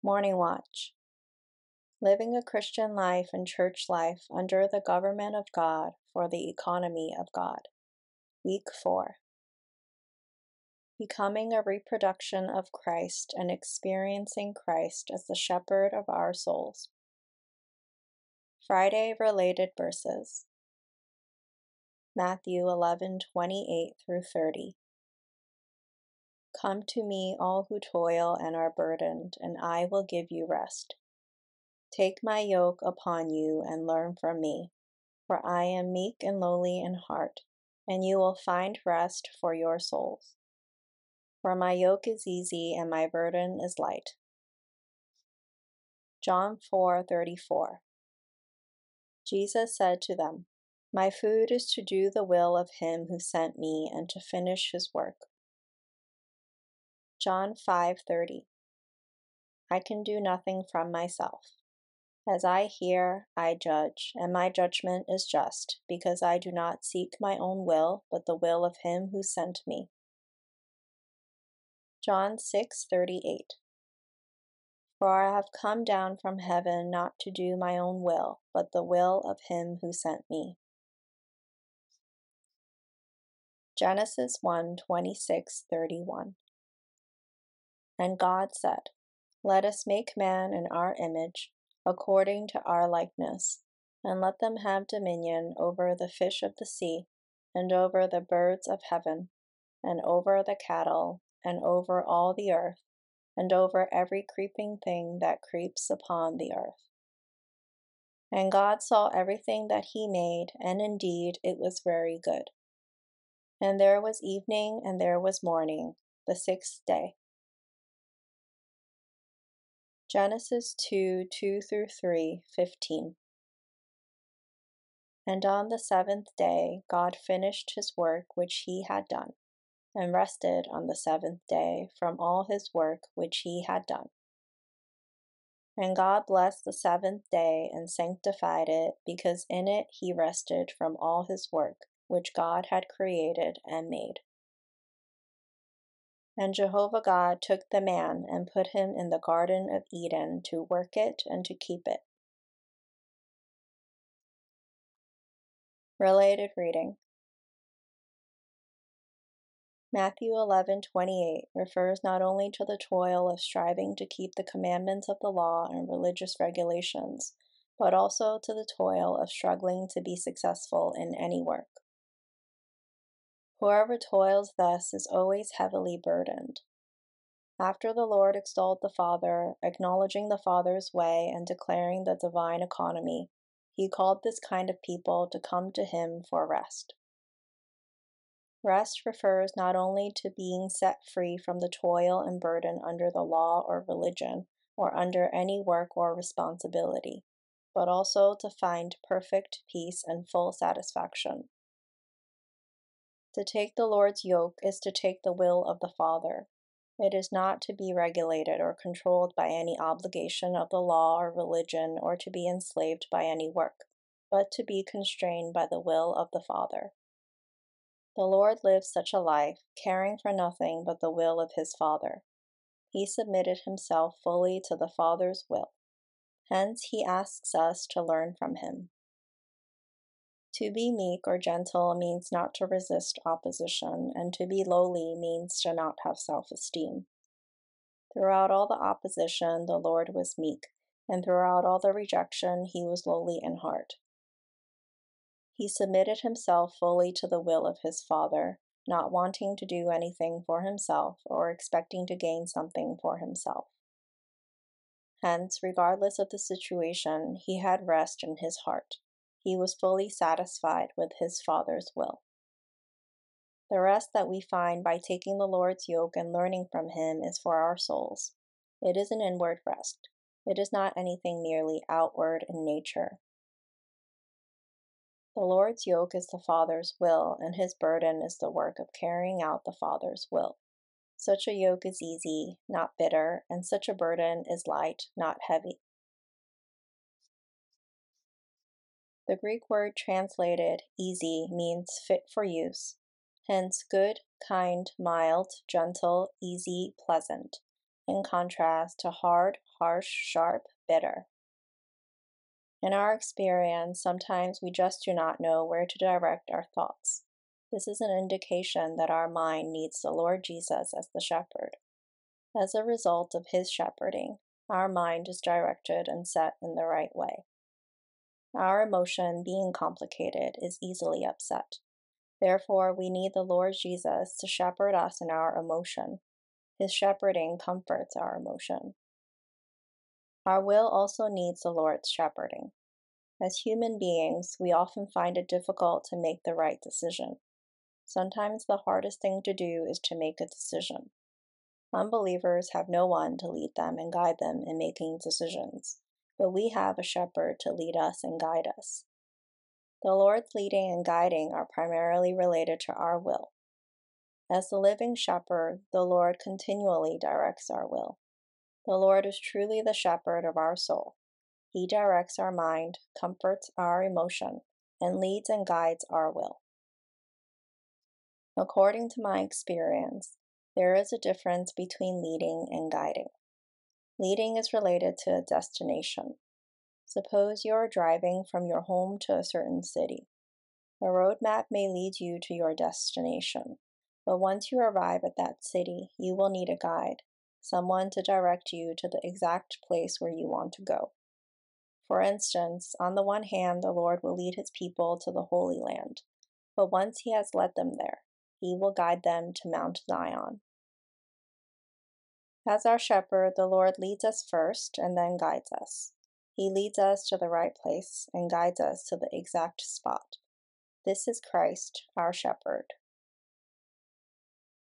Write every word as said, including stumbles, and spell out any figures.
Morning Watch. Living a Christian life and church life under the government of God for the economy of God. Week four. Becoming a reproduction of Christ and experiencing Christ as the shepherd of our souls. Friday related verses. Matthew eleven twenty-eight through thirty. Come to me, all who toil and are burdened, and I will give you rest. Take my yoke upon you and learn from me, for I am meek and lowly in heart, and you will find rest for your souls. For my yoke is easy and my burden is light. John four thirty-four. Jesus said to them, My food is to do the will of him who sent me and to finish his work. John five thirty. I can do nothing from myself. As I hear, I judge, and my judgment is just, because I do not seek my own will, but the will of him who sent me. John six thirty-eight. For I have come down from heaven not to do my own will, but the will of him who sent me. Genesis one twenty-six thirty-one. And God said, Let us make man in our image, according to our likeness, and let them have dominion over the fish of the sea, and over the birds of heaven, and over the cattle, and over all the earth, and over every creeping thing that creeps upon the earth. And God saw everything that he made, and indeed it was very good. And there was evening, and there was morning, the sixth day. Genesis two two through three fifteen. And on the seventh day God finished his work which he had done, and rested on the seventh day from all his work which he had done. And God blessed the seventh day and sanctified it, because in it he rested from all his work which God had created and made. And Jehovah God took the man and put him in the Garden of Eden to work it and to keep it. Related reading. Matthew eleven twenty-eight refers not only to the toil of striving to keep the commandments of the law and religious regulations, but also to the toil of struggling to be successful in any work. Whoever toils thus is always heavily burdened. After the Lord extolled the Father, acknowledging the Father's way and declaring the divine economy, he called this kind of people to come to him for rest. Rest refers not only to being set free from the toil and burden under the law or religion, or under any work or responsibility, but also to find perfect peace and full satisfaction. To take the Lord's yoke is to take the will of the Father. It is not to be regulated or controlled by any obligation of the law or religion, or to be enslaved by any work, but to be constrained by the will of the Father. The Lord lived such a life, caring for nothing but the will of his Father. He submitted himself fully to the Father's will. Hence, he asks us to learn from him. To be meek or gentle means not to resist opposition, and to be lowly means to not have self-esteem. Throughout all the opposition, the Lord was meek, and throughout all the rejection, he was lowly in heart. He submitted himself fully to the will of his Father, not wanting to do anything for himself or expecting to gain something for himself. Hence, regardless of the situation, he had rest in his heart. He was fully satisfied with his Father's will. The rest that we find by taking the Lord's yoke and learning from him is for our souls. It is an inward rest. It is not anything merely outward in nature. The Lord's yoke is the Father's will, and his burden is the work of carrying out the Father's will. Such a yoke is easy, not bitter, and such a burden is light, not heavy. The Greek word translated easy means fit for use. Hence, good, kind, mild, gentle, easy, pleasant. in contrast to hard, harsh, sharp, bitter. In our experience, sometimes we just do not know where to direct our thoughts. This is an indication that our mind needs the Lord Jesus as the shepherd. As a result of his shepherding, our mind is directed and set in the right way. Our emotion, being complicated, is easily upset. Therefore, we need the Lord Jesus to shepherd us in our emotion. His shepherding comforts our emotion. Our will also needs the Lord's shepherding. As human beings, we often find it difficult to make the right decision. Sometimes the hardest thing to do is to make a decision. Unbelievers have no one to lead them and guide them in making decisions, but we have a shepherd to lead us and guide us. The Lord's leading and guiding are primarily related to our will. As the living shepherd, the Lord continually directs our will. The Lord is truly the shepherd of our soul. He directs our mind, comforts our emotion, and leads and guides our will. According to my experience, there is a difference between leading and guiding. Leading is related to a destination. Suppose you are driving from your home to a certain city. A road map may lead you to your destination, but once you arrive at that city, you will need a guide, someone to direct you to the exact place where you want to go. For instance, on the one hand, the Lord will lead his people to the Holy Land, but once he has led them there, he will guide them to Mount Zion. As our shepherd, the Lord leads us first and then guides us. He leads us to the right place and guides us to the exact spot. This is Christ, our shepherd,